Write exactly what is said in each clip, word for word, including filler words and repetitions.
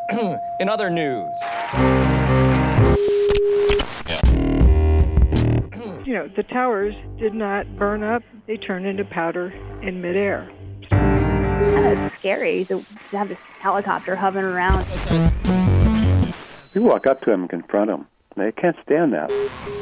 In other news. You know, the towers did not burn up. They turned into powder in midair. Uh, it's scary to have this helicopter hovering around. You walk up to them and confront them. They can't stand that.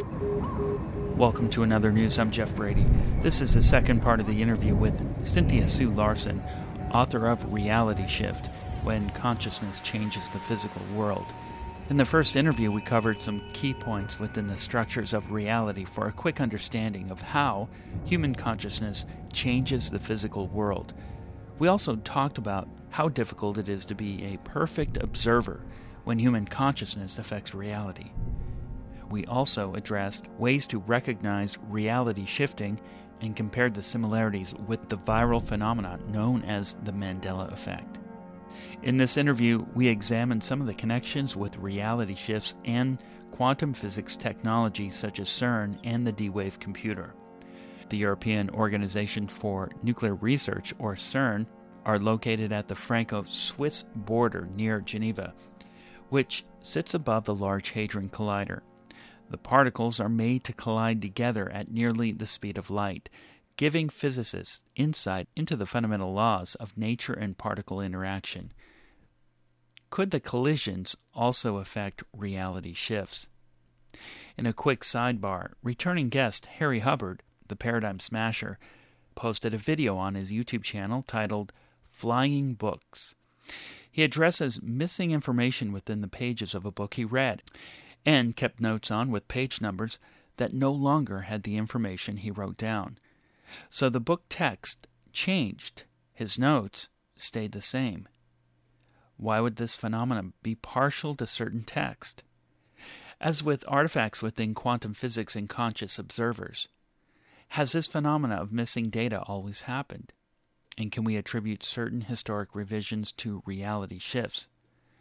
Welcome to Another News. I'm Jeff Brady. This is the second part of the interview with Cynthia Sue Larson, author of Reality Shift, When Consciousness Changes the Physical World. In the first interview, we covered some key points within the structures of reality for a quick understanding of how human consciousness changes the physical world. We also talked about how difficult it is to be a perfect observer when human consciousness affects reality. We also addressed ways to recognize reality shifting and compared the similarities with the viral phenomenon known as the Mandela effect. In this interview, we examined some of the connections with reality shifts and quantum physics technology such as CERN and the D-Wave computer. The European Organization for Nuclear Research, or CERN, are located at the Franco-Swiss border near Geneva, which sits above the Large Hadron Collider. The particles are made to collide together at nearly the speed of light, giving physicists insight into the fundamental laws of nature and particle interaction. Could the collisions also affect reality shifts? In a quick sidebar, returning guest Harry Hubbard, the Paradigm Smasher, posted a video on his YouTube channel titled Flying Books. He addresses missing information within the pages of a book he read, and kept notes on with page numbers that no longer had the information he wrote down. So the book text changed. His notes stayed the same. Why would this phenomenon be partial to certain text? As with artifacts within quantum physics and conscious observers, has this phenomena of missing data always happened? And can we attribute certain historic revisions to reality shifts?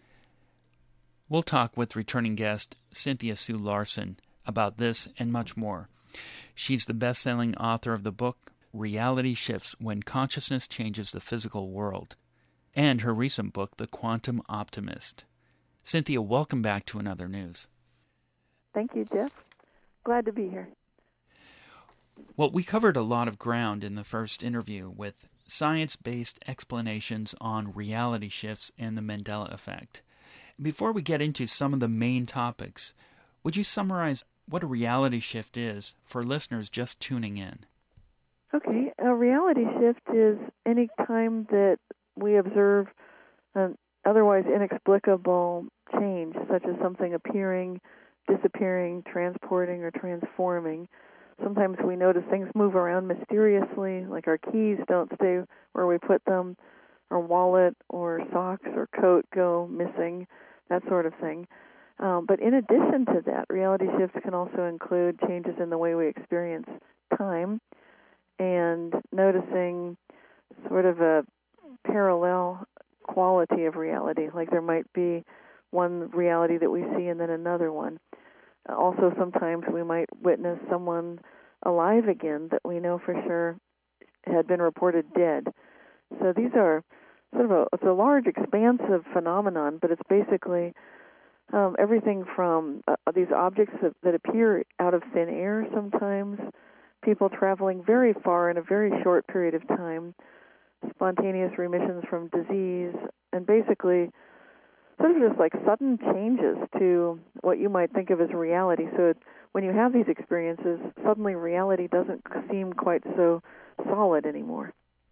We'll talk with returning guest Cynthia Sue Larson about this and much more. She's the best-selling author of the book Reality Shifts, When Consciousness Changes the Physical World, and her recent book, The Quantum Optimist. Cynthia, welcome back to Another News. Thank you, Jeff. Glad to be here. Well, we covered a lot of ground in the first interview with science-based explanations on reality shifts and the Mandela effect. Before we get into some of the main topics, would you summarize what a reality shift is for listeners just tuning in? Okay, a reality shift is any time that we observe an otherwise inexplicable change, such as something appearing, disappearing, transporting, or transforming. Sometimes we notice things move around mysteriously, like our keys don't stay where we put them, our wallet or socks or coat go missing, that sort of thing. Um, but in addition to that, reality shifts can also include changes in the way we experience time and noticing sort of a parallel quality of reality, like there might be one reality that we see and then another one. Also, sometimes we might witness someone alive again that we know for sure had been reported dead. So these are sort of a, it's a large, expansive phenomenon, but it's basically um, everything from uh, these objects that, that appear out of thin air sometimes, people traveling very far in a very short period of time, spontaneous remissions from disease, and basically sort of just like sudden changes to what you might think of as reality. So it, when you have these experiences, suddenly reality doesn't seem quite so solid anymore.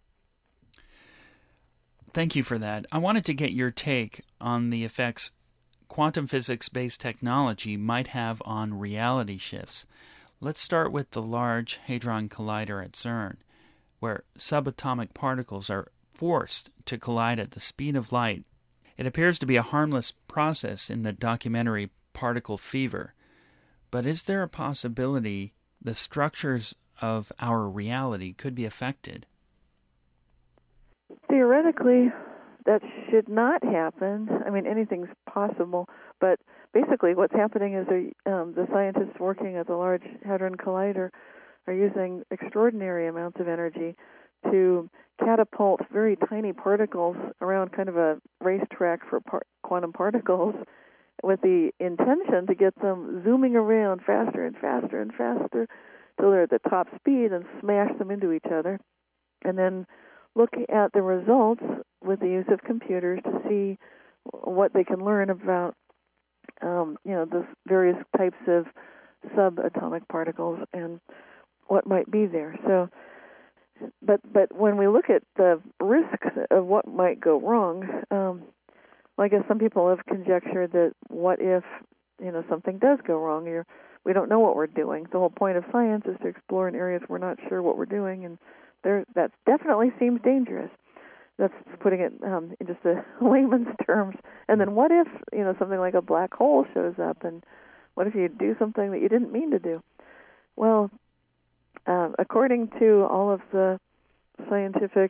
Thank you for that. I wanted to get your take on the effects quantum physics-based technology might have on reality shifts. Let's start with the Large Hadron Collider at CERN, where subatomic particles are forced to collide at the speed of light. It appears to be a harmless process in the documentary Particle Fever, but is there a possibility the structures of our reality could be affected? Theoretically, that should not happen. I mean, anything's possible, but basically what's happening is um, the scientists working at the Large Hadron Collider are using extraordinary amounts of energy to catapult very tiny particles around kind of a racetrack for par- quantum particles with the intention to get them zooming around faster and faster and faster till they're at the top speed and smash them into each other. And then look at the results with the use of computers to see what they can learn about, um, you know, the various types of subatomic particles and what might be there. So, but but when we look at the risks of what might go wrong, um, well, I guess some people have conjectured that what if, you know, something does go wrong? You're, we don't know what we're doing. The whole point of science is to explore in areas we're not sure what we're doing, and there that definitely seems dangerous. That's putting it um, in just a layman's terms. And then what if, you know, something like a black hole shows up, and what if you do something that you didn't mean to do? Well, uh, according to all of the scientific,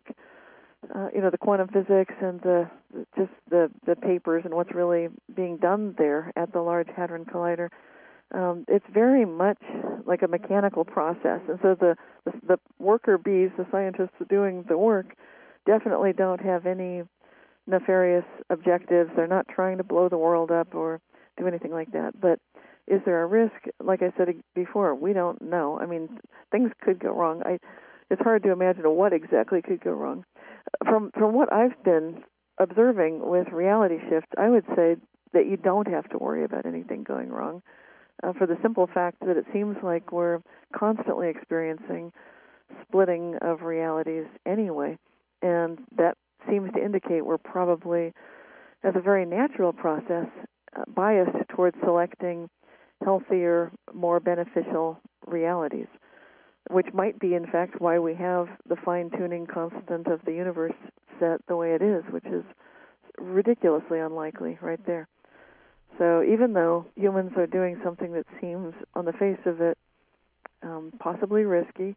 uh, you know, the quantum physics and the just the, the papers and what's really being done there at the Large Hadron Collider, um, it's very much like a mechanical process. And so the, the, the worker bees, the scientists doing the work, definitely don't have any nefarious objectives. They're not trying to blow the world up or do anything like that. But is there a risk? Like I said before, we don't know. I mean, things could go wrong. I, it's hard to imagine what exactly could go wrong. From from what I've been observing with reality shift, I would say that you don't have to worry about anything going wrong, uh, for the simple fact that it seems like we're constantly experiencing splitting of realities anyway. And that seems to indicate we're probably, as a very natural process, uh, biased towards selecting healthier, more beneficial realities, which might be, in fact, why we have the fine-tuning constant of the universe set the way it is, which is ridiculously unlikely right there. So even though humans are doing something that seems, on the face of it, um, possibly risky,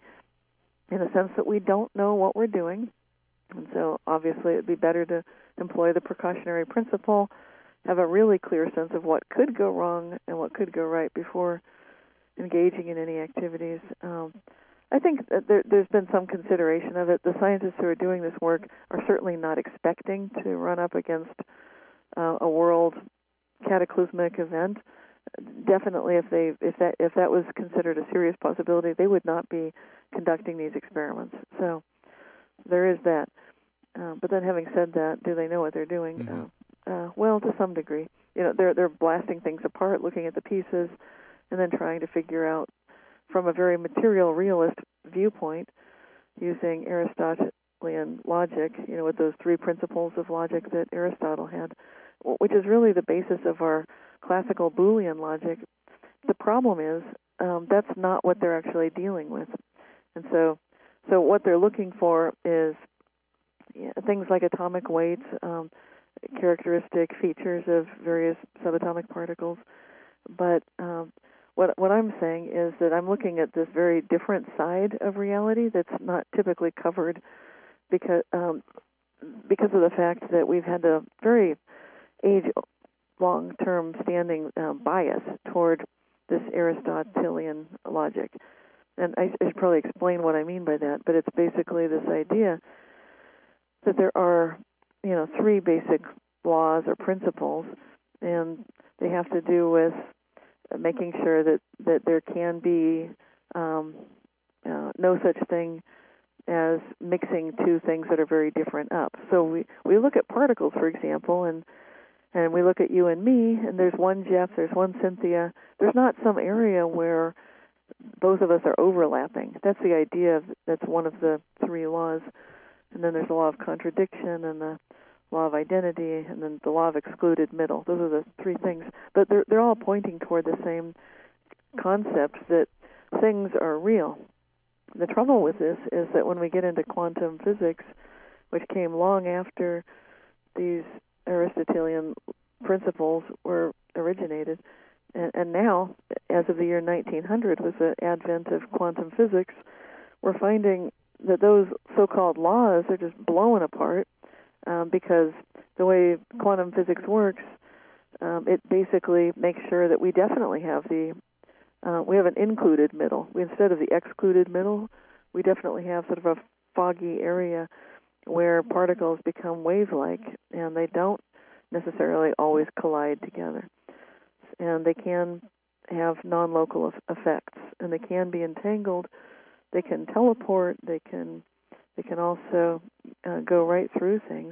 in the sense that we don't know what we're doing, and so obviously it would be better to employ the precautionary principle, have a really clear sense of what could go wrong and what could go right before engaging in any activities. Um, I think that there, there's been some consideration of it. The scientists who are doing this work are certainly not expecting to run up against uh, a world cataclysmic event. Definitely, if they if that if that was considered a serious possibility, they would not be conducting these experiments. So there is that. Uh, but then, having said that, do they know what they're doing? Mm-hmm. Uh, uh, well, to some degree. You know, they're they're blasting things apart, looking at the pieces, and then trying to figure out, from a very material realist viewpoint, using Aristotelian logic, you know, with those three principles of logic that Aristotle had, which is really the basis of our classical Boolean logic. The problem is um, that's not what they're actually dealing with. And so, so what they're looking for is yeah, things like atomic weights, um, characteristic features of various subatomic particles. But um, what what I'm saying is that I'm looking at this very different side of reality that's not typically covered because um, because of the fact that we've had a very age-long term standing uh, bias toward this Aristotelian logic. And I, I should probably explain what I mean by that, but it's basically this idea that there are, you know, three basic laws or principles, and they have to do with making sure that, that there can be um, uh, no such thing as mixing two things that are very different up. So we, we look at particles, for example, and and we look at you and me, and there's one Jeff, there's one Cynthia. There's not some area where both of us are overlapping. That's the idea of, that's one of the three laws. And then there's the law of contradiction and the law of identity and then the law of excluded middle. Those are the three things. But they're, they're all pointing toward the same concept that things are real. The trouble with this is that when we get into quantum physics, which came long after these Aristotelian principles were originated, and, and now, as of the year nineteen hundred, with the advent of quantum physics, we're finding that those so-called laws are just blown apart um, because the way quantum physics works, um, it basically makes sure that we definitely have the uh, we have an included middle. We, instead of the excluded middle, we definitely have sort of a foggy area where particles become wave-like, and they don't necessarily always collide together. And they can have non-local effects, and they can be entangled. They can teleport. They can they can also uh, go right through things.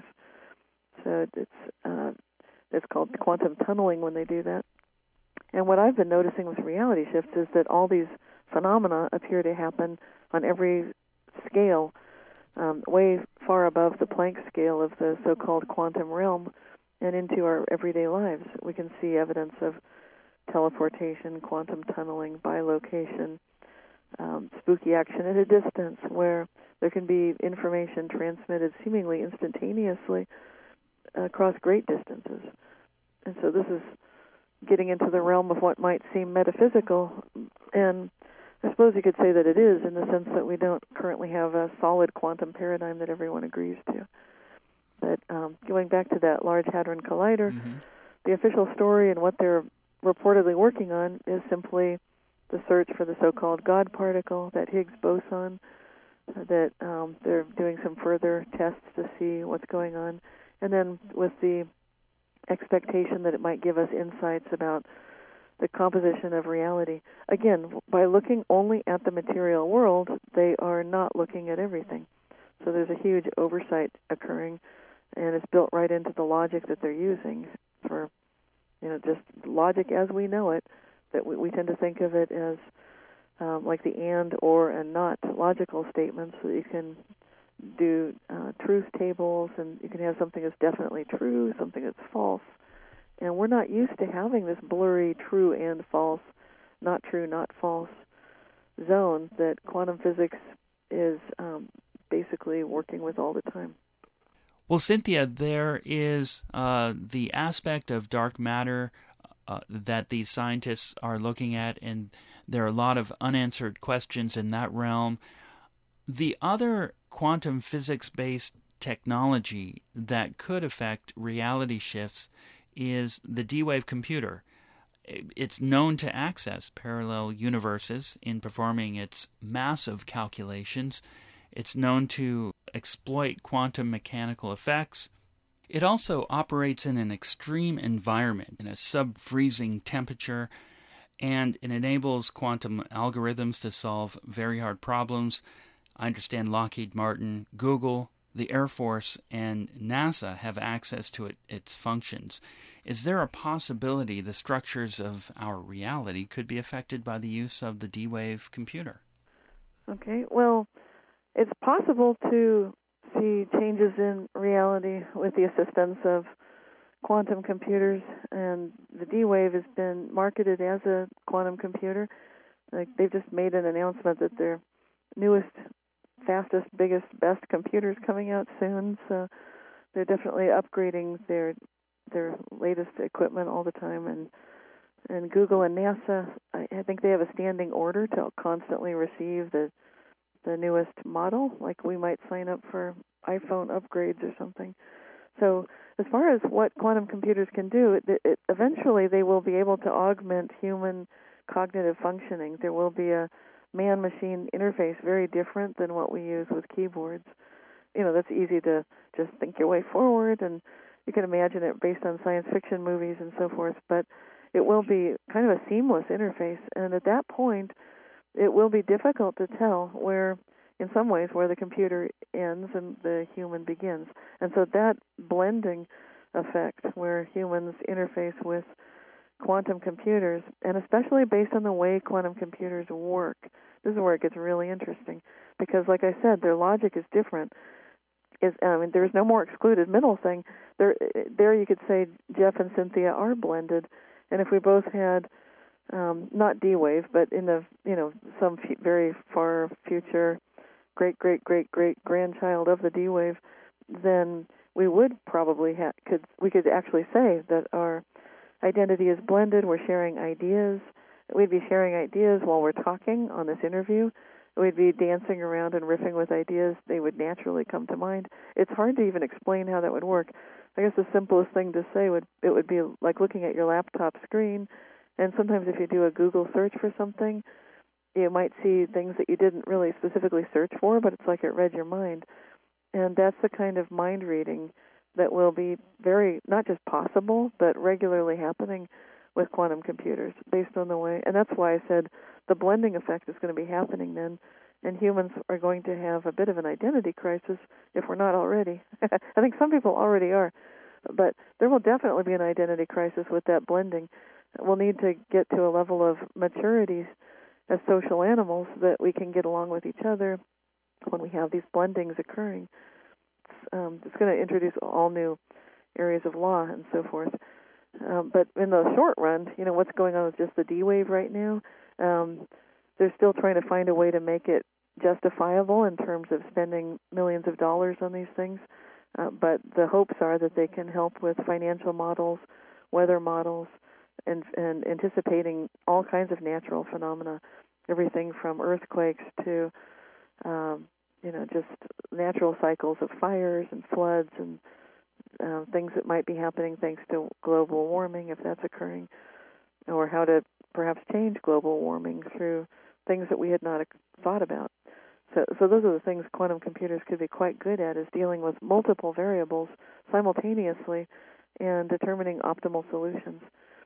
So it's uh, it's called quantum tunneling when they do that. And what I've been noticing with reality shifts is that all these phenomena appear to happen on every scale, um, way far above the Planck scale of the so-called quantum realm, and into our everyday lives. We can see evidence of teleportation, quantum tunneling, bilocation, um, spooky action at a distance, where there can be information transmitted seemingly instantaneously across great distances. And so this is getting into the realm of what might seem metaphysical, and I suppose you could say that it is, in the sense that we don't currently have a solid quantum paradigm that everyone agrees to. But um, going back to that Large Hadron Collider, mm-hmm. the official story and what they're reportedly working on is simply the search for the so-called God particle, that Higgs boson, uh, that um, they're doing some further tests to see what's going on, and then with the expectation that it might give us insights about the composition of reality. Again, by looking only at the material world, they are not looking at everything. So there's a huge oversight occurring, and it's built right into the logic that they're using for, you know, just logic as we know it, that we, we tend to think of it as um, like the and, or, and not logical statements, so that you can do uh, truth tables, and you can have something that's definitely true, something that's false. And we're not used to having this blurry true and false, not true, not false zone that quantum physics is um, basically working with all the time. Well, Cynthia, there is uh, the aspect of dark matter uh, that these scientists are looking at, and there are a lot of unanswered questions in that realm. The other quantum physics-based technology that could affect reality shifts is the D-Wave computer. It's known to access parallel universes in performing its massive calculations. It's known to exploit quantum mechanical effects. It also operates in an extreme environment, in a sub-freezing temperature, and it enables quantum algorithms to solve very hard problems. I understand Lockheed Martin, Google, the Air Force, and NASA have access to it, its functions. Is there a possibility the structures of our reality could be affected by the use of the D-Wave computer? Okay, well, it's possible to see changes in reality with the assistance of quantum computers, and the D-Wave has been marketed as a quantum computer. Like, they've just made an announcement that their newest, fastest, biggest, best computers coming out soon, so they're definitely upgrading their their latest equipment all the time. And and Google and NASA, I, I think they have a standing order to constantly receive the the newest model, like we might sign up for iPhone upgrades or something. So as far as what quantum computers can do, it, it, eventually they will be able to augment human cognitive functioning. There will be a man-machine interface very different than what we use with keyboards. You know, that's easy to just think your way forward, and you can imagine it based on science fiction movies and so forth, but it will be kind of a seamless interface, and at that point, it will be difficult to tell where, in some ways, where the computer ends and the human begins. And so that blending effect, where humans interface with quantum computers, and especially based on the way quantum computers work, this is where it gets really interesting, because, like I said, their logic is different. Is I mean, there's no more excluded middle thing. There, there you could say Jeff and Cynthia are blended, and if we both had um, not D-Wave, but in the you know some f- very far future, great great great great grandchild of the D-Wave, then we would probably ha- could we could actually say that our identity is blended. We're sharing ideas. We'd be sharing ideas while we're talking on this interview. We'd be dancing around and riffing with ideas. They would naturally come to mind. It's hard to even explain how that would work. I guess the simplest thing to say would it would be like looking at your laptop screen, and sometimes if you do a Google search for something, you might see things that you didn't really specifically search for, but it's like it read your mind. And that's the kind of mind reading that will be very, not just possible, but regularly happening with quantum computers based on the way. And that's why I said the blending effect is going to be happening then, and humans are going to have a bit of an identity crisis if we're not already. I think some people already are, but there will definitely be an identity crisis with that blending. We'll need to get to a level of maturity as social animals that we can get along with each other when we have these blendings occurring. It's, um, it's going to introduce all new areas of law and so forth. Um, but in the short run, you know, what's going on with just the D-Wave right now, um, they're still trying to find a way to make it justifiable in terms of spending millions of dollars on these things. Uh, but the hopes are that they can help with financial models, weather models, and, and anticipating all kinds of natural phenomena, everything from earthquakes to, um, you know, just natural cycles of fires and floods and uh, things that might be happening thanks to global warming, if that's occurring, or how to perhaps change global warming through things that we had not thought about. So, so those are the things quantum computers could be quite good at, is dealing with multiple variables simultaneously and determining optimal solutions.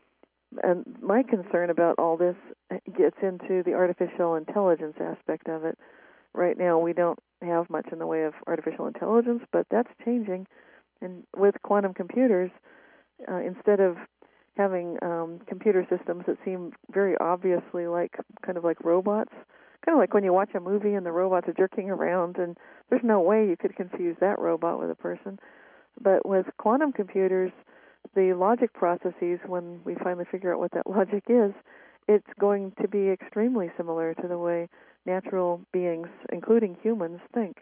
And my concern about all this gets into the artificial intelligence aspect of it. Right now, we don't have much in the way of artificial intelligence, but that's changing. And with quantum computers, uh, instead of having um, computer systems that seem very obviously like kind of like robots, kind of like when you watch a movie and the robots are jerking around, and there's no way you could confuse that robot with a person. But with quantum computers, the logic processes, when we finally figure out what that logic is, it's going to be extremely similar to the way natural beings, including humans, think.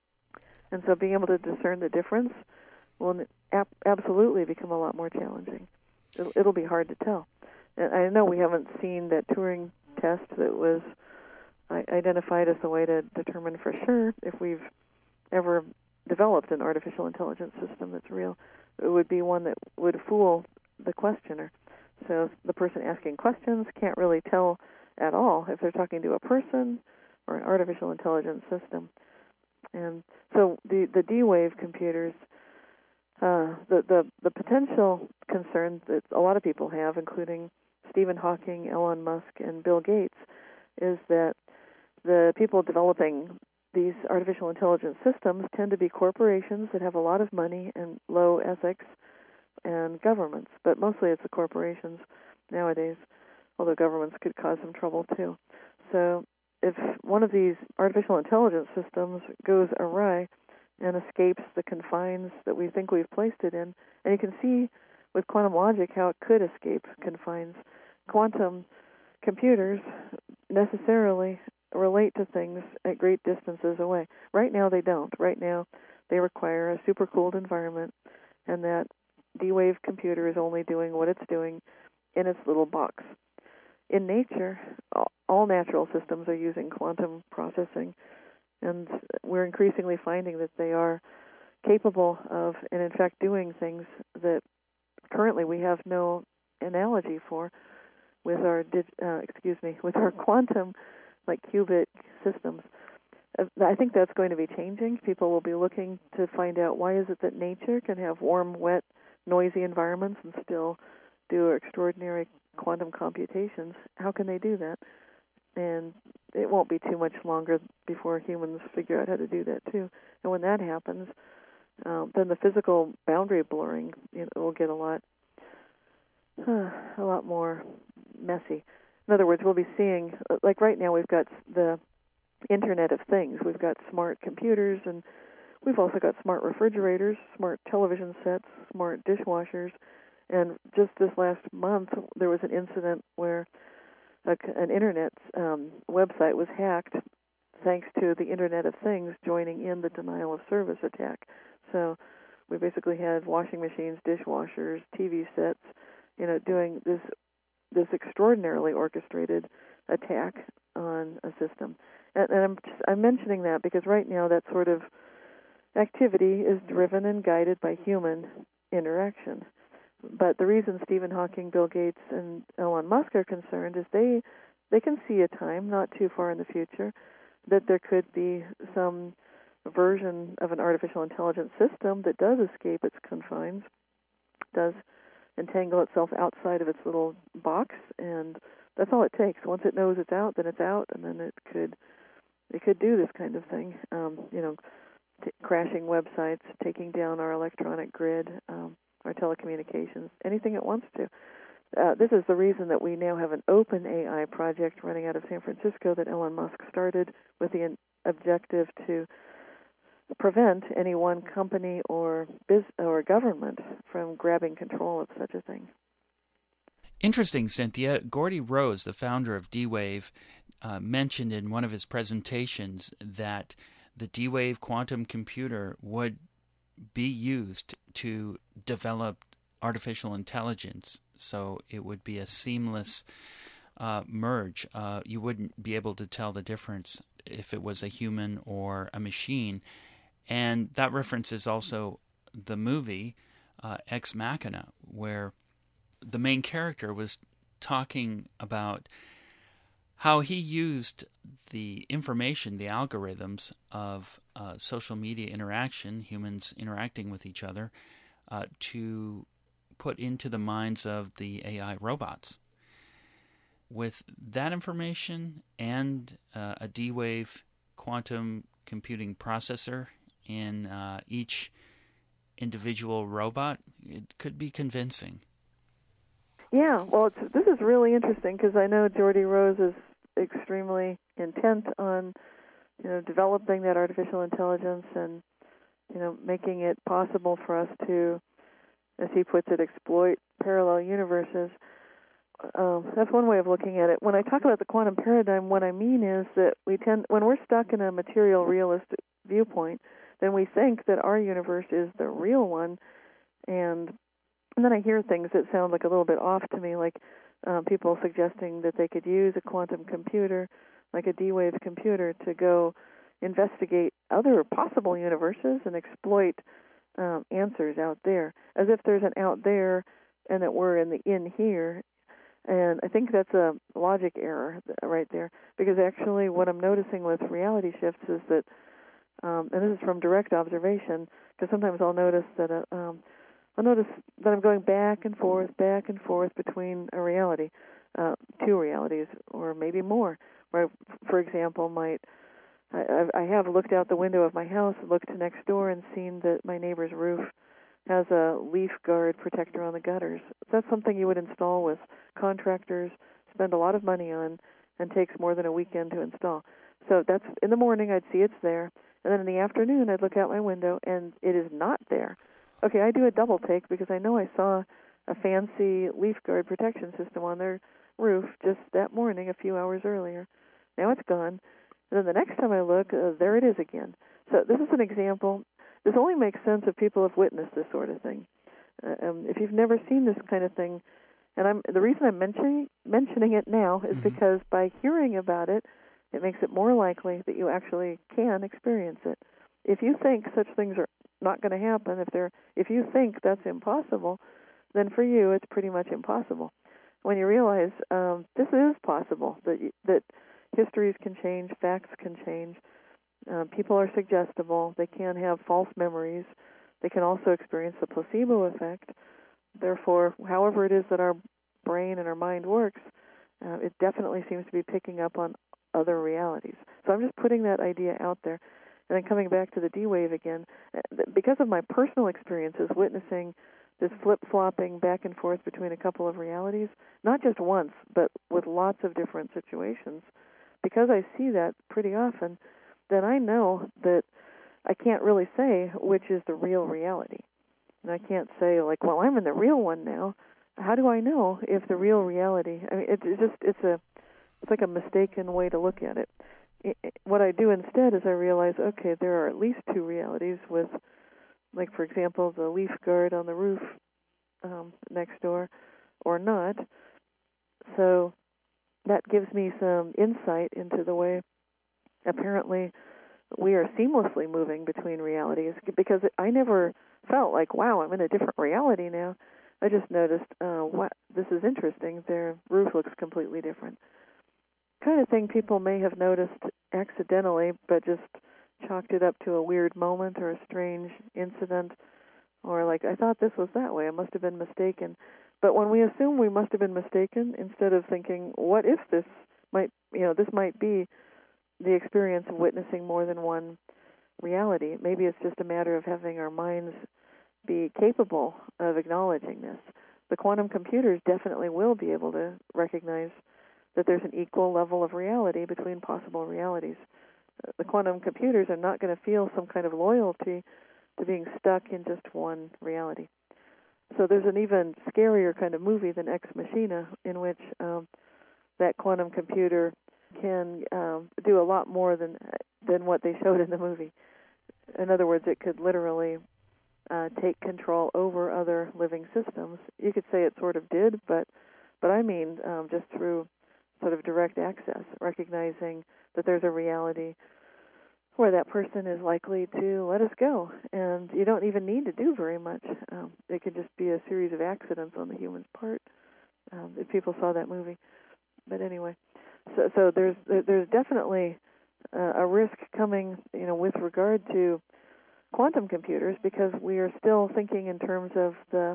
And so being able to discern the difference will ab- absolutely become a lot more challenging. It'll, it'll be hard to tell. And I know we haven't seen that Turing test that was identified as the way to determine for sure if we've ever developed an artificial intelligence system that's real. It would be one that would fool the questioner. So the person asking questions can't really tell at all if they're talking to a person or an artificial intelligence system. And so the, the D-Wave computers, uh, the, the, the potential concern that a lot of people have, including Stephen Hawking, Elon Musk, and Bill Gates, is that the people developing these artificial intelligence systems tend to be corporations that have a lot of money and low ethics, and governments, but mostly it's the corporations nowadays, although governments could cause some trouble too. So if one of these artificial intelligence systems goes awry and escapes the confines that we think we've placed it in, and you can see with quantum logic how it could escape confines, quantum computers necessarily relate to things at great distances away. Right now they don't. Right now they require a supercooled environment, and that D-Wave computer is only doing what it's doing in its little box. In nature, all natural systems are using quantum processing, and we're increasingly finding that they are capable of, and in fact doing things that currently we have no analogy for with our, uh, excuse me, with our quantum, like qubit systems. I think that's going to be changing. People will be looking to find out why is it that nature can have warm, wet, noisy environments and still do extraordinary quantum computations. How can they do that? And it won't be too much longer before humans figure out how to do that too. And when that happens, um, then the physical boundary blurring, you know, will get a lot, uh, a lot more messy. In other words, we'll be seeing, like right now, we've got the Internet of Things. We've got smart computers, and we've also got smart refrigerators, smart television sets, smart dishwashers. And just this last month, there was an incident where a, an Internet um, website was hacked thanks to the Internet of Things joining in the denial of service attack. So we basically had washing machines, dishwashers, T V sets, you know, doing this this extraordinarily orchestrated attack on a system. And, and I'm just, I'm mentioning that because right now that sort of activity is driven and guided by human interaction. But the reason Stephen Hawking, Bill Gates, and Elon Musk are concerned is they they can see a time not too far in the future that there could be some version of an artificial intelligence system that does escape its confines, does entangle itself outside of its little box, and that's all it takes. Once it knows it's out, then it's out, and then it could it could do this kind of thing. Um, you know, t- crashing websites, taking down our electronic grid, um, our telecommunications, anything it wants to. Uh, this is the reason that we now have an open A I project running out of San Francisco that Elon Musk started with the in- objective to prevent any one company or biz- or government from grabbing control of such a thing. Interesting, Cynthia. Gordy Rose, the founder of D-Wave, uh, mentioned in one of his presentations that the D-Wave quantum computer would be used to develop artificial intelligence, so it would be a seamless uh, merge. Uh, you wouldn't be able to tell the difference if it was a human or a machine. And that references also the movie uh, Ex Machina, where the main character was talking about how he used the information, the algorithms of uh, social media interaction, humans interacting with each other, uh, to put into the minds of the A I robots. With that information and uh, a D-Wave quantum computing processor in uh, each individual robot, it could be convincing. Yeah, well, it's, this is really interesting because I know Geordie Rose is extremely intent on, you know, developing that artificial intelligence and, you know, making it possible for us to, as he puts it, exploit parallel universes. Um, that's one way of looking at it. When I talk about the quantum paradigm, what I mean is that we tend, when we're stuck in a material realistic viewpoint, then we think that our universe is the real one, and, and then I hear things that sound like a little bit off to me, like uh, people suggesting that they could use a quantum computer, like a D-Wave computer, to go investigate other possible universes and exploit um, answers out there, as if there's an out there and that we're in the in here. And I think that's a logic error right there, because actually what I'm noticing with reality shifts is that, um, and this is from direct observation, because sometimes I'll notice that uh, um, I'll notice that I'm going back and forth, back and forth between a reality, uh, two realities, or maybe more. Where, I, for example, might I, I have looked out the window of my house, looked next door, and seen that my neighbor's roof has a leaf guard protector on the gutters. That's something you would install with contractors, spend a lot of money on, and takes more than a weekend to install. So that's in the morning, I'd see it's there, and then in the afternoon, I'd look out my window, and it is not there. Okay, I do a double take because I know I saw a fancy leaf guard protection system on their roof just that morning, a few hours earlier. Now it's gone. And then the next time I look, uh, there it is again. So this is an example. This only makes sense if people have witnessed this sort of thing. Uh, um, if you've never seen this kind of thing, and I'm the reason I'm mentioning mentioning it now is mm-hmm. because by hearing about it, it makes it more likely that you actually can experience it. If you think such things are not going to happen, if they're if you think that's impossible, then for you it's pretty much impossible. When you realize um, this is possible, that that histories can change, facts can change. Uh, people are suggestible. They can have false memories. They can also experience the placebo effect. Therefore, however it is that our brain and our mind works, uh, it definitely seems to be picking up on other realities. So I'm just putting that idea out there. And then coming back to the D-Wave again, because of my personal experiences witnessing this flip-flopping back and forth between a couple of realities, not just once, but with lots of different situations, because I see that pretty often, then I know that I can't really say which is the real reality. And I can't say, like, well, I'm in the real one now. How do I know if the real reality, I mean, it, it's just, it's a, it's like a mistaken way to look at it. It, it. What I do instead is I realize, okay, there are at least two realities with, like, for example, the leaf guard on the roof um, next door, or not. So that gives me some insight into the way, apparently, we are seamlessly moving between realities, because I never felt like, wow, I'm in a different reality now. I just noticed, uh, what this is interesting. Their roof looks completely different. kind of thing people may have noticed accidentally, but just chalked it up to a weird moment or a strange incident, or like, I thought this was that way, I must have been mistaken. But when we assume we must have been mistaken, instead of thinking, what if this might, you know, this might be the experience of witnessing more than one reality. Maybe it's just a matter of having our minds be capable of acknowledging this. The quantum computers definitely will be able to recognize that there's an equal level of reality between possible realities. The quantum computers are not going to feel some kind of loyalty to being stuck in just one reality. So there's an even scarier kind of movie than Ex Machina, in which um, that quantum computer can um, do a lot more than than what they showed in the movie. In other words, it could literally uh, take control over other living systems. You could say it sort of did, but but I mean um, just through sort of direct access, recognizing that there's a reality where that person is likely to let us go, and you don't even need to do very much. Um, it could just be a series of accidents on the human's part. Um, if people saw that movie, but anyway, so so there's there's definitely uh, a risk coming, you know, with regard to quantum computers, because we are still thinking in terms of the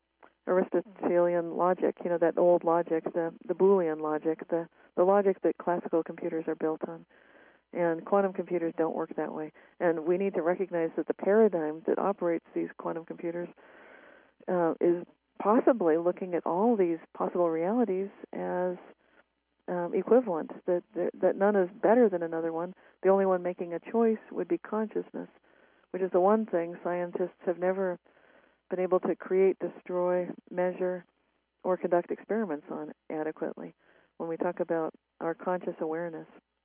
Aristotelian logic, you know, that old logic, the the Boolean logic, the the logic that classical computers are built on. And quantum computers don't work that way. And we need to recognize that the paradigm that operates these quantum computers uh, is possibly looking at all these possible realities as um, equivalent, that, that none is better than another one. The only one making a choice would be consciousness, which is the one thing scientists have never been able to create, destroy, measure, or conduct experiments on adequately when we talk about our conscious awareness.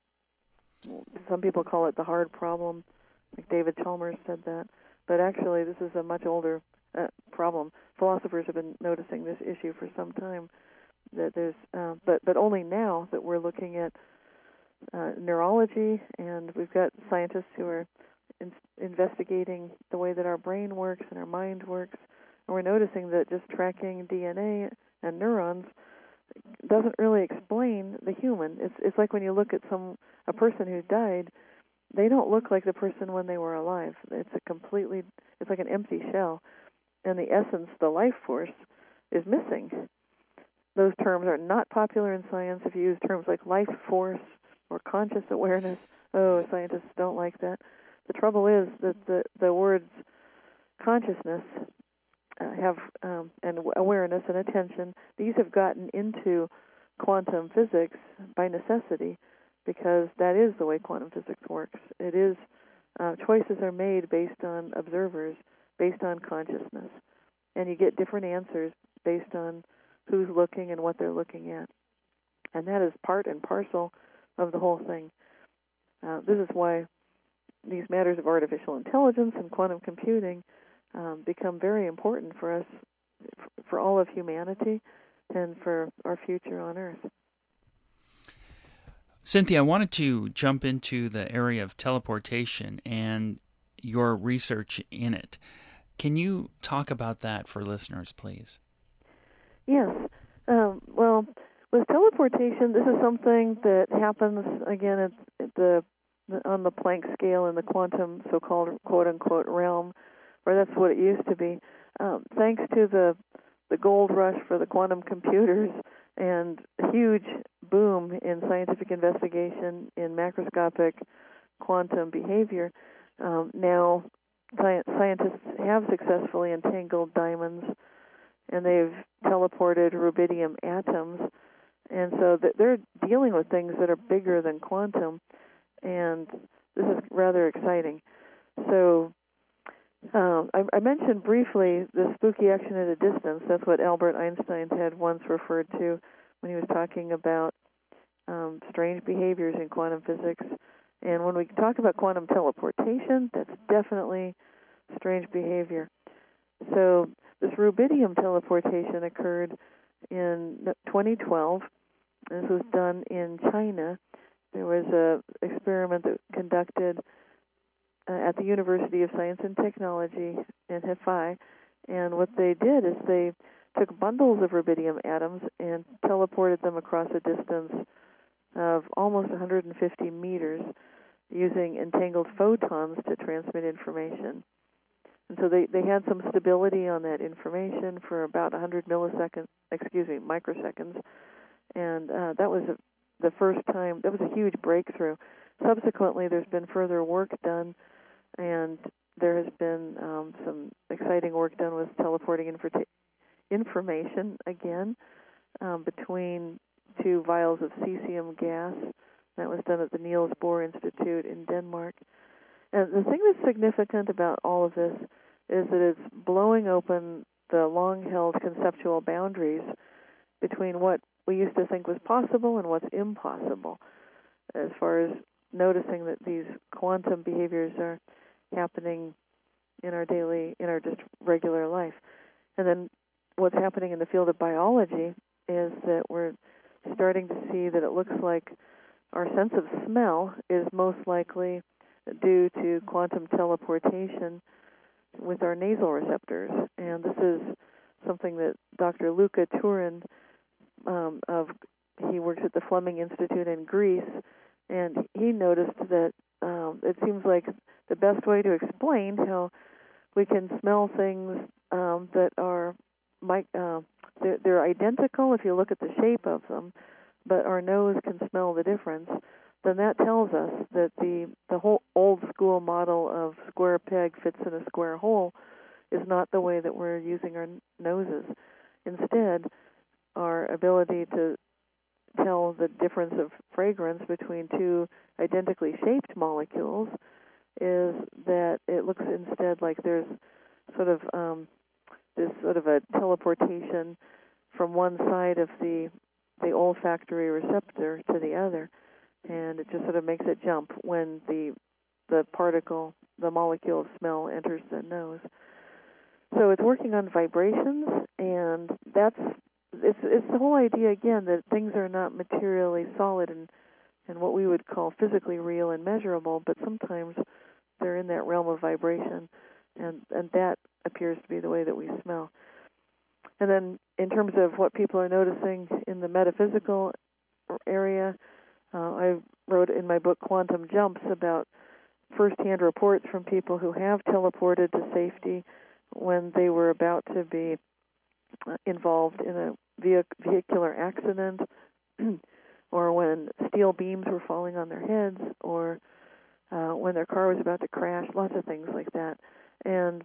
Some people call it the hard problem, like David Chalmers said that, but actually this is a much older uh, problem. Philosophers have been noticing this issue for some time, that there's, uh, but but only now that we're looking at uh, neurology, and we've got scientists who are in- investigating the way that our brain works and our mind works, and we're noticing that just tracking D N A and neurons doesn't really explain the human. It's it's like when you look at some a person who died, they don't look like the person when they were alive. It's a completely, it's like an empty shell, and the essence, the life force, is missing. Those terms are not popular in science. If you use terms like life force or conscious awareness, oh, scientists don't like that. The trouble is that the the words consciousness uh, have um, and awareness and attention. These have gotten into quantum physics by necessity, because that is the way quantum physics works. It is, uh, choices are made based on observers, based on consciousness, and you get different answers based on who's looking and what they're looking at. And that is part and parcel of the whole thing. Uh, this is why these matters of artificial intelligence and quantum computing um, become very important for us, for all of humanity, and for our future on Earth. Cynthia, I wanted to jump into the area of teleportation and your research in it. Can you talk about that for listeners, please? Yes. Um, well, with teleportation, this is something that happens, again, at, at the on the Planck scale in the quantum so-called quote-unquote realm, or that's what it used to be. Um, thanks to the the gold rush for the quantum computers and a huge boom in scientific investigation in macroscopic quantum behavior, um, now sci- scientists have successfully entangled diamonds, and they've teleported rubidium atoms, and so that they're dealing with things that are bigger than quantum, and this is rather exciting. So um, I, I mentioned briefly the spooky action at a distance. That's what Albert Einstein had once referred to when he was talking about um, strange behaviors in quantum physics. And when we talk about quantum teleportation, that's definitely strange behavior. So this rubidium teleportation occurred in twenty twelve. This was done in China. There was a experiment that conducted uh, at the University of Science and Technology in Hefei, and what they did is they took bundles of rubidium atoms and teleported them across a distance of almost one hundred fifty meters using entangled photons to transmit information. And so they, they had some stability on that information for about one hundred milliseconds, excuse me, microseconds. And uh, that was a, the first time, that was a huge breakthrough. Subsequently, there's been further work done, and there has been um, some exciting work done with teleporting infor- information again um, between two vials of cesium gas. That was done at the Niels Bohr Institute in Denmark. And the thing that's significant about all of this is that it's blowing open the long-held conceptual boundaries between what we used to think was possible and what's impossible, as far as noticing that these quantum behaviors are happening in our daily, in our just regular life. And then what's happening in the field of biology is that we're starting to see that it looks like our sense of smell is most likely due to quantum teleportation with our nasal receptors. And this is something that Doctor Luca Turin, um, of he works at the Fleming Institute in Greece, and he noticed that um, it seems like the best way to explain how we can smell things um, that are uh, they're, they're identical if you look at the shape of them, but our nose can smell the difference, then that tells us that the, the whole old school model of square peg fits in a square hole is not the way that we're using our noses. Instead, our ability to tell the difference of fragrance between two identically shaped molecules is that it looks instead like there's sort of um, this sort of a teleportation from one side of the the olfactory receptor to the other, and it just sort of makes it jump when the the particle, the molecule of smell enters the nose. So it's working on vibrations, and that's it's it's the whole idea again that things are not materially solid and and what we would call physically real and measurable, but sometimes they're in that realm of vibration, and and that appears to be the way that we smell. And then in terms of what people are noticing in the metaphysical area, uh, I wrote in my book Quantum Jumps about first-hand reports from people who have teleported to safety when they were about to be involved in a vehic- vehicular accident, or when steel beams were falling on their heads, or uh, when their car was about to crash, lots of things like that. And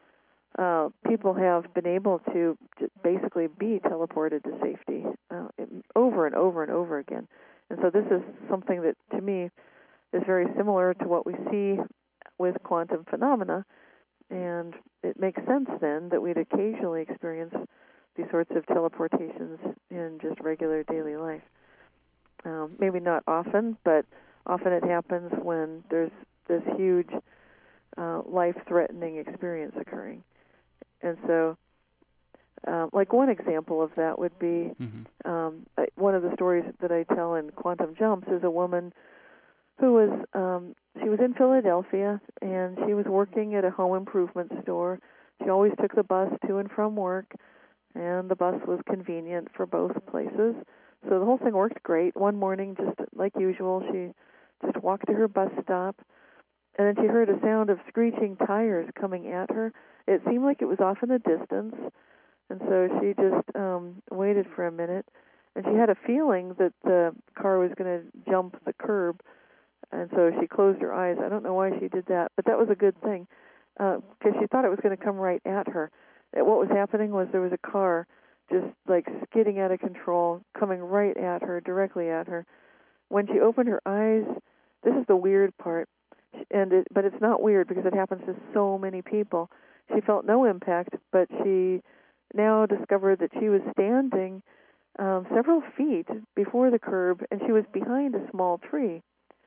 uh, people have been able to basically be teleported to safety uh, over and over and over again. And so this is something that, to me, is very similar to what we see with quantum phenomena, and it makes sense then that we'd occasionally experience these sorts of teleportations in just regular daily life. Um, maybe not often, but often it happens when there's this huge uh, life-threatening experience occurring. And so, uh, like one example of that would be mm-hmm. um, one of the stories that I tell in Quantum Jumps is a woman who was, um, she was in Philadelphia, and she was working at a home improvement store. She always took the bus to and from work, and the bus was convenient for both places. So the whole thing worked great. One morning, just like usual, she just walked to her bus stop, and then she heard a sound of screeching tires coming at her. It seemed like it was off in the distance, and so she just um, waited for a minute, and she had a feeling that the car was going to jump the curb, and so she closed her eyes. I don't know why she did that, but that was a good thing, because uh, she thought it was going to come right at her. What was happening was there was a car just like skidding out of control, coming right at her, directly at her. When she opened her eyes, this is the weird part, and it, but it's not weird because it happens to so many people. She felt no impact, but she now discovered that she was standing um, several feet before the curb, and she was behind a small tree.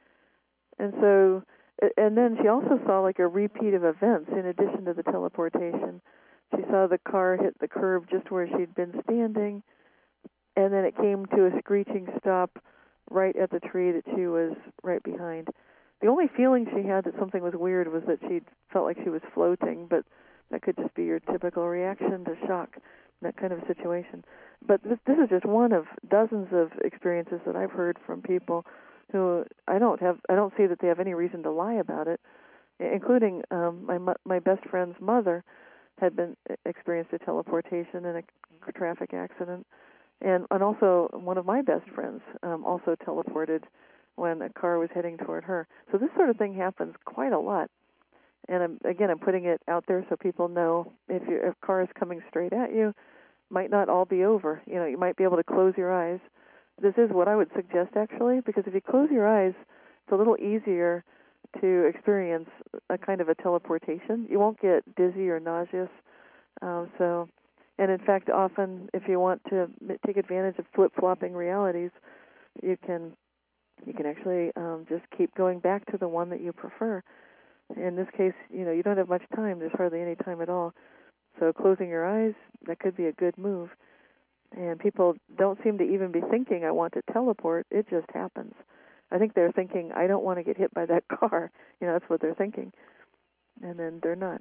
And so, and then she also saw like a repeat of events in addition to the teleportation. She saw the car hit the curb just where she'd been standing, and then it came to a screeching stop right at the tree that she was right behind. The only feeling she had that something was weird was that she felt like she was floating, but that could just be your typical reaction to shock. that kind of a situation. But this, this is just one of dozens of experiences that I've heard from people who I don't have. I don't see that they have any reason to lie about it, including um, my my best friend's mother had been experienced a teleportation in a traffic accident, and and also one of my best friends um, also teleported when a car was heading toward her. So this sort of thing happens quite a lot. And I'm, again, I'm putting it out there so people know if, you, if a car is coming straight at you, might not all be over. You know, you might be able to close your eyes. This is what I would suggest, actually, because if you close your eyes, it's a little easier to experience a kind of a teleportation. You won't get dizzy or nauseous. Um, so, and in fact, often if you want to take advantage of flip-flopping realities, you can you can actually um, just keep going back to the one that you prefer. In this case, you know, you don't have much time. There's hardly any time at all. So closing your eyes, that could be a good move. And people don't seem to even be thinking, I want to teleport. It just happens. I think they're thinking, I don't want to get hit by that car. You know, that's what they're thinking. And then they're not.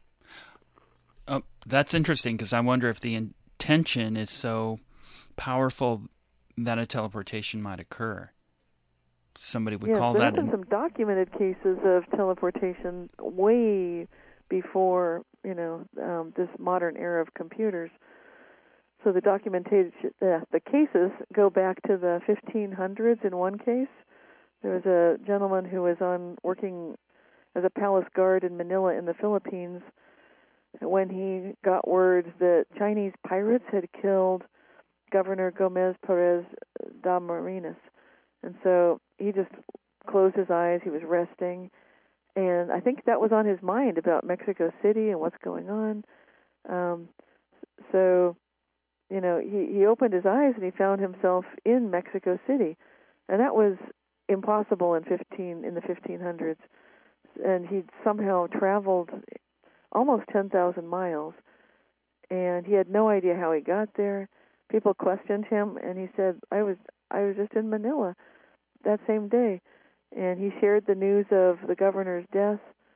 Oh, that's interesting, because I wonder if the intention is so powerful that a teleportation might occur. Somebody would yes, call there that... have been some documented cases of teleportation way before, you know, um, this modern era of computers. So the documentation, uh, the cases go back to the fifteen hundreds in one case. There was a gentleman who was on working as a palace guard in Manila in the Philippines when he got word that Chinese pirates had killed Governor Gomez Perez Damarinas. And so he just closed his eyes. He was resting. And I think that was on his mind about Mexico City and what's going on. Um, so, you know, he, he opened his eyes and he found himself in Mexico City. And that was impossible in fifteen in the fifteen hundreds. And he'd somehow traveled almost ten thousand miles. And he had no idea how he got there. People questioned him, and he said, I was I was just in Manila that same day. And he shared the news of the governor's death,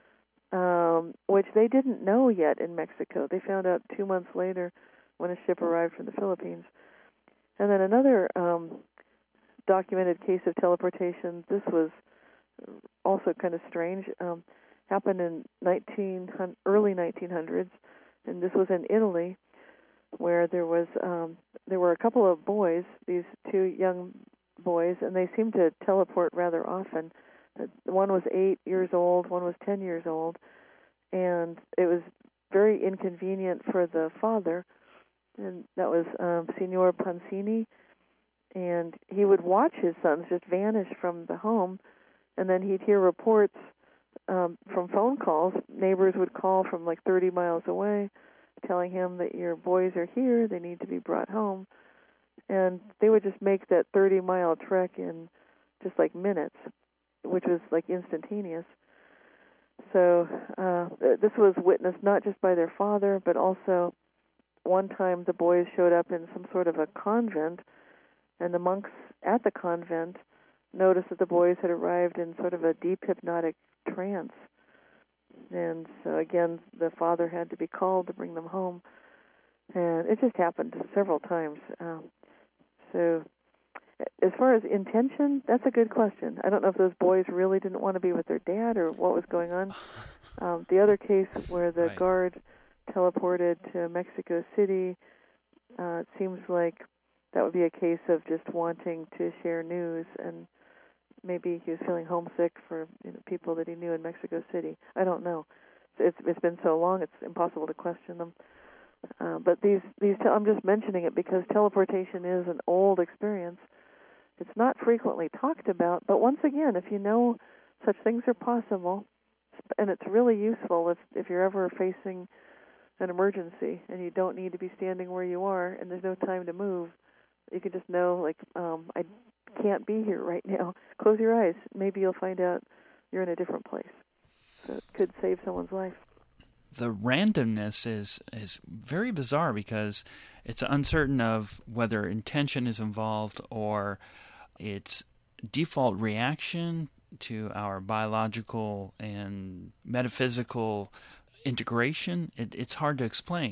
um, which they didn't know yet in Mexico. They found out two months later when a ship arrived from the Philippines. And then another um, documented case of teleportation, this was also kind of strange, um, happened in nineteen early nineteen hundreds, and this was in Italy, where there was um, there were a couple of boys, these two young boys, and they seemed to teleport rather often. One was eight years old, one was ten years old, and it was very inconvenient for the father, and that was um, Signor Pansini, and he would watch his sons just vanish from the home, and then he'd hear reports um, from phone calls. Neighbors would call from like thirty miles away, telling him that your boys are here, they need to be brought home. And they would just make that thirty-mile trek in just like minutes, which was like instantaneous. So uh, this was witnessed not just by their father, but also one time the boys showed up in some sort of a convent, and the monks at the convent noticed that the boys had arrived in sort of a deep hypnotic trance. And so again, the father had to be called to bring them home. And it just happened several times. Um, so as far as intention, that's a good question. I don't know if those boys really didn't want to be with their dad or what was going on. Um, the other case where the right. guard teleported to Mexico City, uh, it seems like that would be a case of just wanting to share news, and maybe he was feeling homesick for you know, people that he knew in Mexico City. I don't know. It's it's been so long; it's impossible to question them. Uh, but these these te- I'm just mentioning it because teleportation is an old experience. It's not frequently talked about, but once again, if you know such things are possible, and it's really useful if if you're ever facing an emergency and you don't need to be standing where you are and there's no time to move, you can just know, like, um, I can't be here right now. Close your eyes. Maybe you'll find out you're in a different place. So it could save someone's life. The randomness is is very bizarre because it's uncertain of whether intention is involved or it's default reaction to our biological and metaphysical integration. It, it's hard to explain.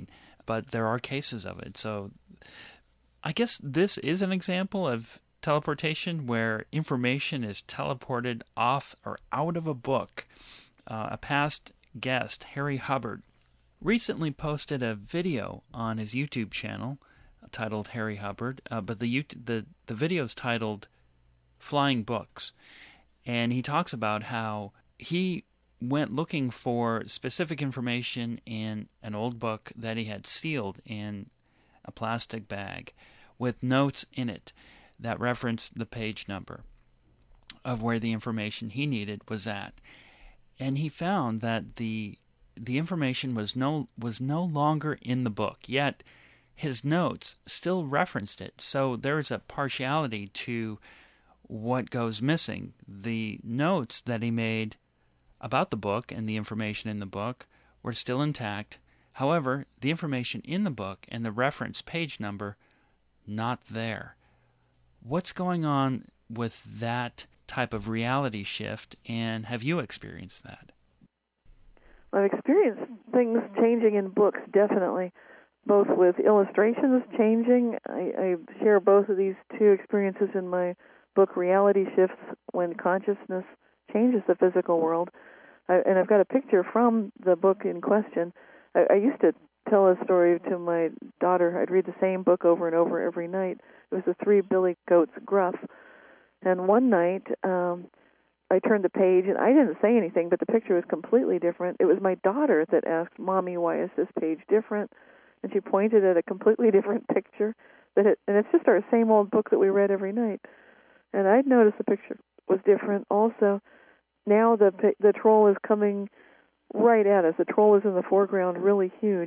but there are cases of it. So I guess this is an example of teleportation where information is teleported off or out of a book. Uh, a past guest, Harry Hubbard, recently posted a video on his YouTube channel titled Harry Hubbard, uh, but the, the the video is titled Flying Books, and he talks about how he went looking for specific information in an old book that he had sealed in a plastic bag with notes in it that referenced the page number of where the information he needed was at. And he found that the the information was no was no longer in the book, yet his notes still referenced it. So there's a partiality to what goes missing. The notes that he made about the book and the information in the book were still intact. However, the information in the book and the reference page number, not there. What's going on with that type of reality shift, and have you experienced that? I've experienced things changing in books, definitely, both with illustrations changing. I, I share both of these two experiences in my book, Reality Shifts, when consciousness changes the physical world. I, and I've got a picture from the book in question. I, I used to tell a story to my daughter. I'd read the same book over and over every night. It was The Three Billy Goats Gruff. And one night, um, I turned the page, and I didn't say anything, but the picture was completely different. It was my daughter that asked, "Mommy, why is this page different?" And she pointed at a completely different picture. That it, and it's just our same old book that we read every night. And I'd noticed the picture was different. Also, now the the troll is coming right at us. The troll is in the foreground, really huge.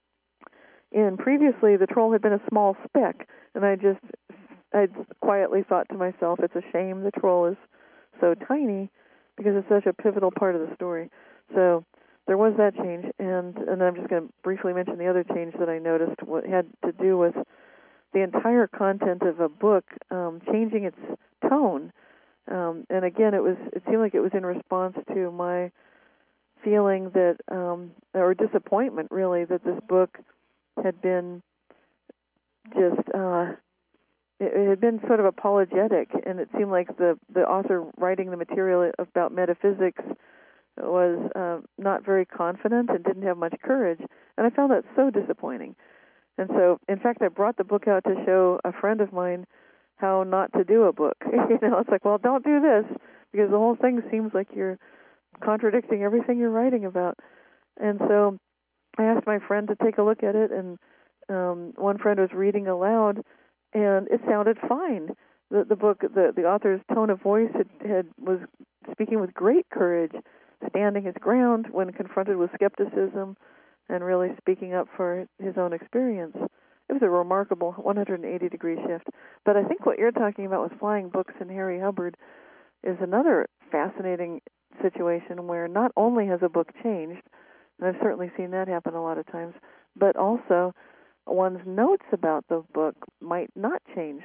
And previously, the troll had been a small speck, and I just I quietly thought to myself, it's a shame the troll is so tiny because it's such a pivotal part of the story. So there was that change, and, and I'm just going to briefly mention the other change that I noticed. What had to do with the entire content of a book um, changing its tone. Um, and again, it was it seemed like it was in response to my feeling that, um, or disappointment really, that this book had been just... Uh, It had been sort of apologetic, and it seemed like the, the author writing the material about metaphysics was uh, not very confident and didn't have much courage. And I found that so disappointing. And so, in fact, I brought the book out to show a friend of mine how not to do a book. You know, it's like, well, don't do this, because the whole thing seems like you're contradicting everything you're writing about. And so I asked my friend to take a look at it, and um, one friend was reading aloud, and it sounded fine. The the book, the, the author's tone of voice had, had was speaking with great courage, standing his ground when confronted with skepticism, and really speaking up for his own experience. It was a remarkable one hundred eighty degree shift. But I think what you're talking about with Flying Books and Harry Hubbard is another fascinating situation where not only has a book changed, and I've certainly seen that happen a lot of times, but also one's notes about the book might not change.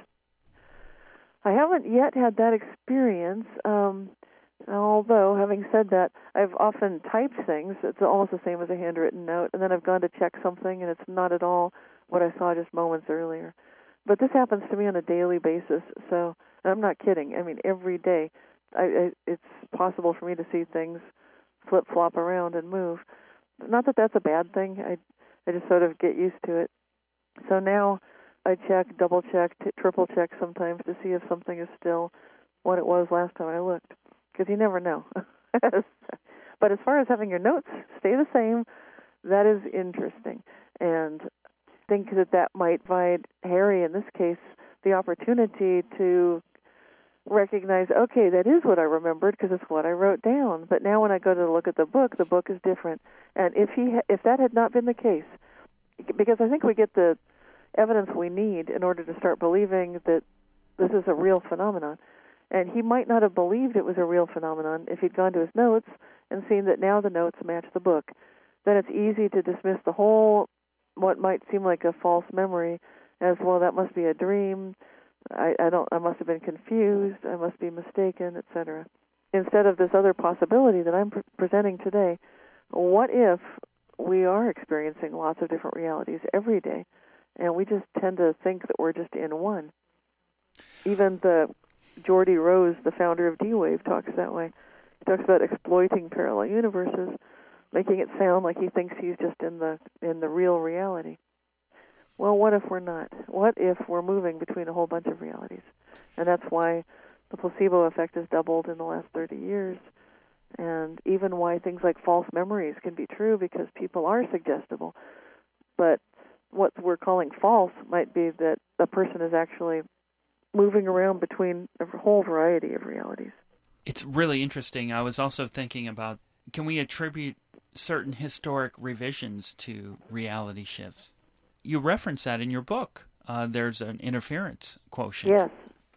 I haven't yet had that experience, um, although, having said that, I've often typed things. It's almost the same as a handwritten note, and then I've gone to check something, and it's not at all what I saw just moments earlier. But this happens to me on a daily basis, so I'm not kidding. I mean, every day I, I, it's possible for me to see things flip-flop around and move. Not that that's a bad thing. I, I just sort of get used to it. So now I check, double-check, t- triple-check sometimes to see if something is still what it was last time I looked, because you never know. But as far as having your notes stay the same, that is interesting. And I think that that might provide Harry, in this case, the opportunity to recognize, okay, that is what I remembered because it's what I wrote down. But now when I go to look at the book, the book is different. And if he, ha- if that had not been the case, because I think we get the evidence we need in order to start believing that this is a real phenomenon. And he might not have believed it was a real phenomenon if he'd gone to his notes and seen that now the notes match the book. Then it's easy to dismiss the whole, what might seem like a false memory, as, well, that must be a dream. I, I don't. I must have been confused. I must be mistaken, et cetera. Instead of this other possibility that I'm pre- presenting today, what if we are experiencing lots of different realities every day, and we just tend to think that we're just in one. Even the Geordie Rose, the founder of D-Wave, talks that way. He talks about exploiting parallel universes, making it sound like he thinks he's just in the in the real reality. Well, what if we're not? What if we're moving between a whole bunch of realities? And that's why the placebo effect has doubled in the last thirty years, and even why things like false memories can be true, because people are suggestible. But what we're calling false might be that the person is actually moving around between a whole variety of realities. It's really interesting. I was also thinking about, can we attribute certain historic revisions to reality shifts? You reference that in your book. Uh, there's an interference quotient. Yes.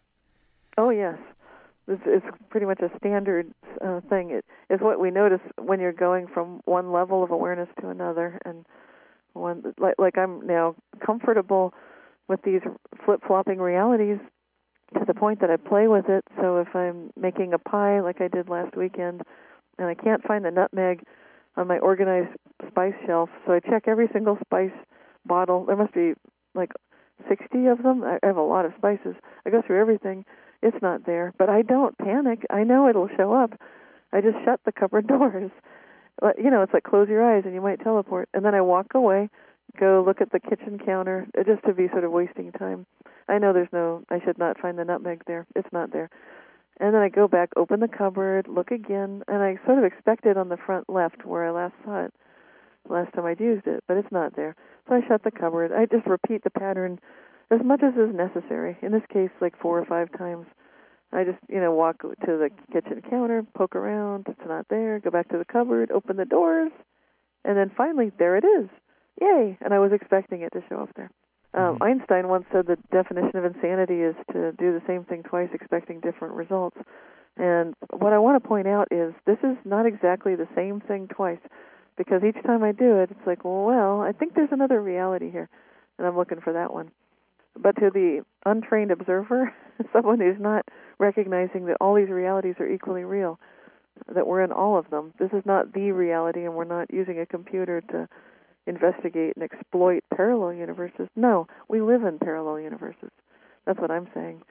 Oh, yes. It's, it's pretty much a standard uh, thing. It is what we notice when you're going from one level of awareness to another. And one, like, like I'm now comfortable with these flip-flopping realities to the point that I play with it. So if I'm making a pie like I did last weekend and I can't find the nutmeg on my organized spice shelf, so I check every single spice bottle. There must be like sixty of them. I have a lot of spices. I go through everything. It's not there. But I don't panic. I know it'll show up. I just shut the cupboard doors. You know, it's like close your eyes and you might teleport. And then I walk away, go look at the kitchen counter, just to be sort of wasting time. I know there's no, I should not find the nutmeg there. It's not there. And then I go back, open the cupboard, look again, and I sort of expect it on the front left where I last saw it, last time I'd used it, but it's not there. So I shut the cupboard. I just repeat the pattern as much as is necessary. In this case, like four or five times. I just, you know, walk to the kitchen counter, poke around, it's not there, go back to the cupboard, open the doors, and then finally, there it is. Yay! And I was expecting it to show up there. Um, mm-hmm. Einstein once said the definition of insanity is to do the same thing twice, expecting different results. And what I want to point out is this is not exactly the same thing twice, because each time I do it, it's like, well, well, I think there's another reality here, and I'm looking for that one. But to the untrained observer, someone who's not recognizing that all these realities are equally real, that we're in all of them, this is not the reality, and we're not using a computer to investigate and exploit parallel universes. No, we live in parallel universes. That's what I'm saying.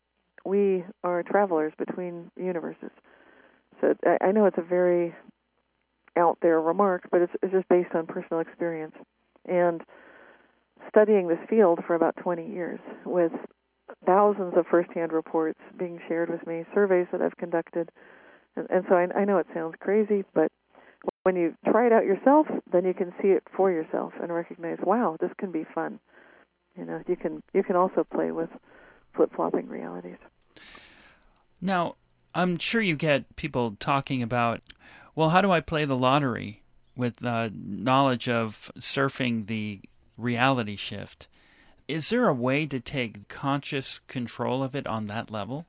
We are travelers between universes. So I know it's a very out there remark, but it's, it's just based on personal experience. And studying this field for about twenty years with thousands of firsthand reports being shared with me, surveys that I've conducted. And, and so I, I know it sounds crazy, but when you try it out yourself, then you can see it for yourself and recognize, wow, this can be fun. You know, you can you can also play with flip-flopping realities. Now, I'm sure you get people talking about, well, how do I play the lottery with uh, knowledge of surfing the reality shift? Is there a way to take conscious control of it on that level?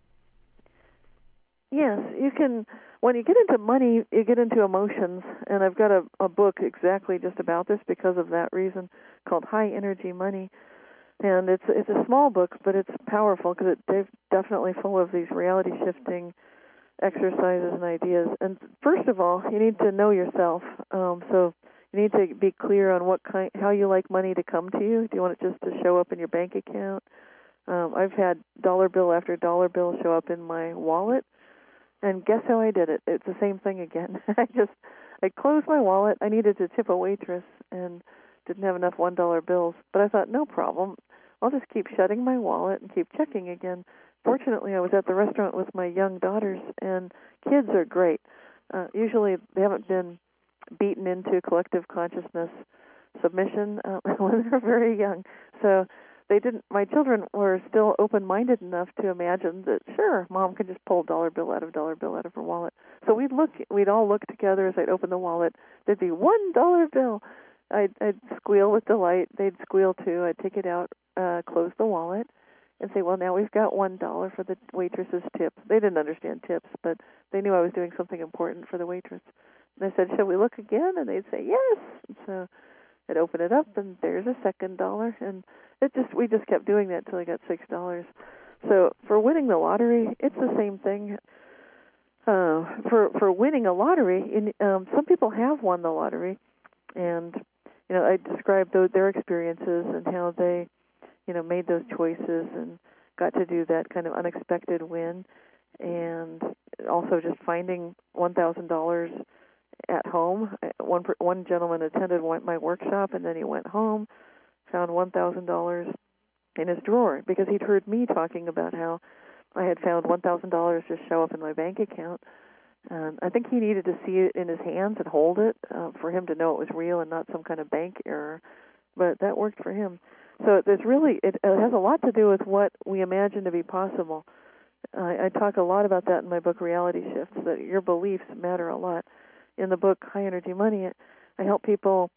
Yes, you can. When you get into money, you get into emotions, and I've got a, a book exactly just about this because of that reason, called High Energy Money. And it's it's a small book, but it's powerful because it's definitely full of these reality-shifting exercises and ideas. And first of all, you need to know yourself. Um, so you need to be clear on what kind, how you like money to come to you. Do you want it just to show up in your bank account? Um, I've had dollar bill after dollar bill show up in my wallet. And guess how I did it? It's the same thing again. I just, I closed my wallet. I needed to tip a waitress and didn't have enough one dollar bills. But I thought, no problem. I'll just keep shutting my wallet and keep checking again. Fortunately, I was at the restaurant with my young daughters, and kids are great. Uh, usually they haven't been beaten into collective consciousness submission uh, when they're very young. So they didn't. My children were still open-minded enough to imagine that, sure, Mom can just pull dollar bill out of dollar bill out of her wallet. So we'd look, we'd all look together as I'd open the wallet. There'd be one dollar bill. I'd, I'd squeal with delight. They'd squeal too. I'd take it out, uh, close the wallet, and say, well, now we've got one dollar for the waitress's tip. They didn't understand tips, but they knew I was doing something important for the waitress. And I said, shall we look again? And they'd say, yes. And so I'd open it up, and there's a second dollar, and it just we just kept doing that until I got six dollars. So for winning the lottery, it's the same thing. Uh, for for winning a lottery, in, um, some people have won the lottery, And, you know, I described those, their experiences and how they, you know, made those choices and got to do that kind of unexpected win. And also just finding one thousand dollars at home. One one gentleman attended my workshop, and then he went home, found one thousand dollars in his drawer because he'd heard me talking about how I had found one thousand dollars just show up in my bank account. Um, I think he needed to see it in his hands and hold it uh, for him to know it was real and not some kind of bank error. But that worked for him. So there's really, it, it has a lot to do with what we imagine to be possible. Uh, I talk a lot about that in my book, Reality Shifts, that your beliefs matter a lot. In the book, High Energy Money, I help people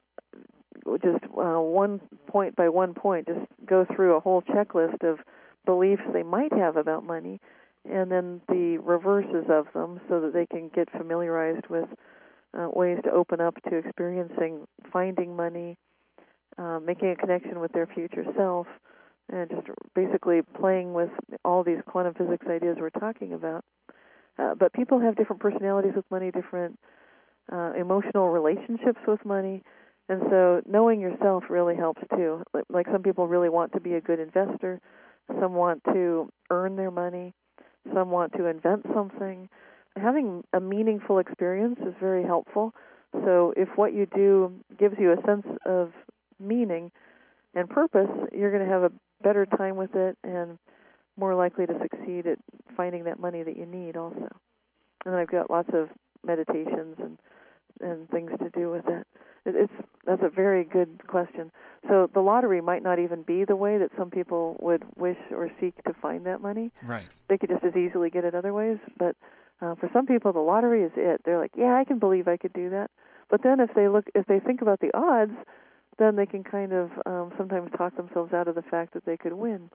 just uh, one point by one point, just go through a whole checklist of beliefs they might have about money, and then the reverses of them so that they can get familiarized with uh, ways to open up to experiencing finding money, uh, making a connection with their future self, and just basically playing with all these quantum physics ideas we're talking about. Uh, but people have different personalities with money, different uh, emotional relationships with money, and so knowing yourself really helps too. Like, like some people really want to be a good investor, some want to earn their money, some want to invent something. Having a meaningful experience is very helpful. So if what you do gives you a sense of meaning and purpose, you're going to have a better time with it and more likely to succeed at finding that money that you need also. And then I've got lots of meditations and and things to do with that. It, it's that's a very good question. So the lottery might not even be the way that some people would wish or seek to find that money. Right. They could just as easily get it other ways. But uh, for some people, the lottery is it. They're like, yeah, I can believe I could do that. But then if they look, if they think about the odds, then they can kind of um, sometimes talk themselves out of the fact that they could win.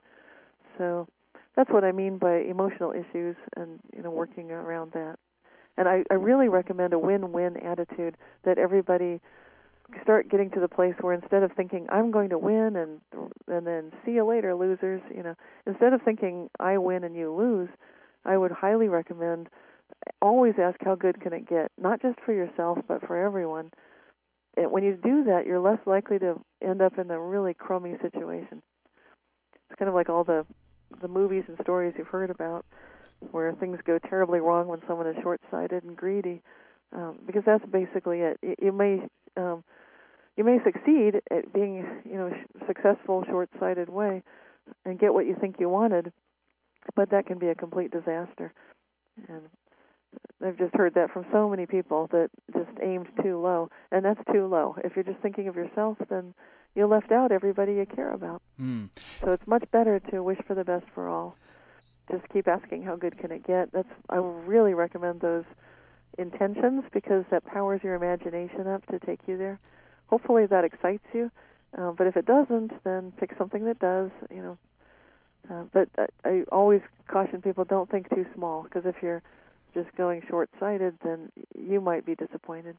So that's what I mean by emotional issues and, you know, working around that. And I, I really recommend a win-win attitude, that everybody start getting to the place where instead of thinking, I'm going to win and and then see you later, losers, you know, instead of thinking, I win and you lose, I would highly recommend always ask, how good can it get? Not just for yourself, but for everyone. And when you do that, you're less likely to end up in a really crummy situation. It's kind of like all the the movies and stories you've heard about where things go terribly wrong when someone is short-sighted and greedy, um, because that's basically it. You, you may um, you may succeed at being, you know, sh- successful, short-sighted way, and get what you think you wanted, but that can be a complete disaster. And I've just heard that from so many people that just aimed too low, and that's too low. If you're just thinking of yourself, then you left out everybody you care about. Mm. So it's much better to wish for the best for all. Just keep asking, how good can it get? That's I really recommend those intentions, because that powers your imagination up to take you there. Hopefully that excites you, uh, but if it doesn't, then pick something that does. You know, uh, but I, I always caution people, don't think too small, because if you're just going short-sighted, then you might be disappointed.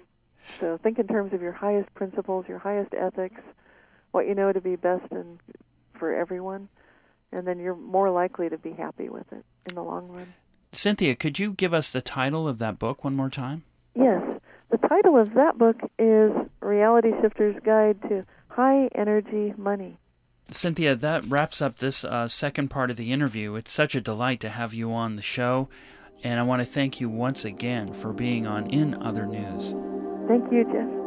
So think in terms of your highest principles, your highest ethics, what you know to be best and for everyone, and then you're more likely to be happy with it in the long run. Cynthia, could you give us the title of that book one more time? Yes. The title of that book is Reality Shifter's Guide to High Energy Money. Cynthia, that wraps up this uh, second part of the interview. It's such a delight to have you on the show, and I want to thank you once again for being on In Other News. Thank you, Jeff.